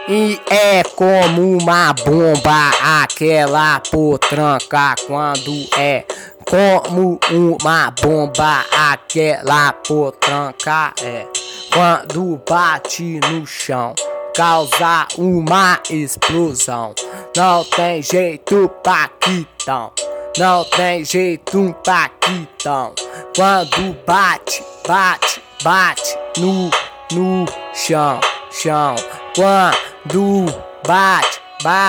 E é como uma bomba aquela potranca quando é como uma bomba aquela potranca quando bate no chão, causa uma explosão. Não tem jeito, paquitão. Não tem jeito, paquitão. Quando bate no chão. Quando bate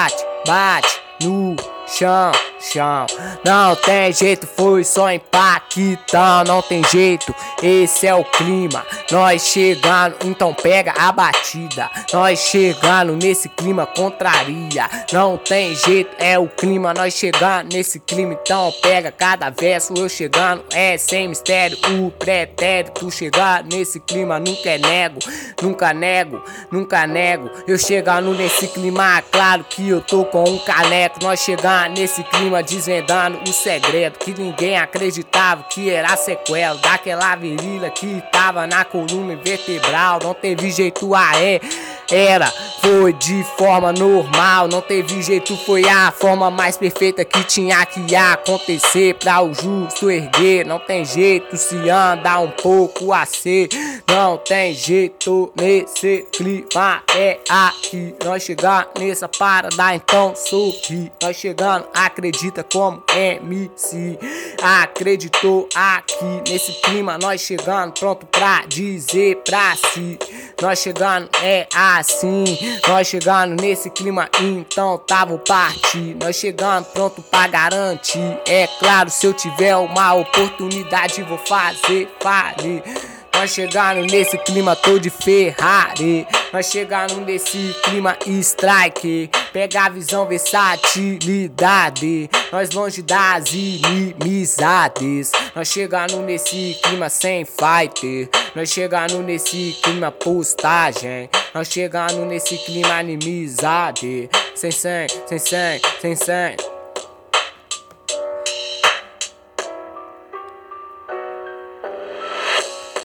no chão. Não tem jeito, foi só impactão. Não tem jeito, esse é o clima. Nós chegando, então pega a batida. Nós chegando nesse clima contraria. Não tem jeito, é o clima. Nós chegando nesse clima, então pega cada verso. Eu chegando, é sem mistério. O pretérito chegando nesse clima, nunca nego. Eu chegando nesse clima, claro que eu tô com um caneco. Nós chegando nesse clima, desvendando o segredo que ninguém acreditava que era sequela daquela virilha que tava na coluna vertebral. Não teve jeito, foi de forma normal. Não teve jeito, foi a forma mais perfeita que tinha que acontecer pra o justo erguer. Não tem jeito se anda um pouco assim. Não tem jeito nesse clima, é aqui. Nós chegando nessa parada, então sorri. Nós chegando, acredita como MC. Acreditou aqui nesse clima, nós chegando pronto pra dizer pra si. Nós chegando, é assim. Nós chegando nesse clima, então tava o partir. Nós chegando pronto pra garantir. É claro, se eu tiver uma oportunidade vou fazer. Nós chegando nesse clima, tô de Ferrari. Nós chegando nesse clima strike. Pega a visão, versatilidade. Nós longe das inimizades. Nós chegando nesse clima sem fighter. Nós chegando nesse clima postagem. Nós chegando nesse clima inimizade. Sem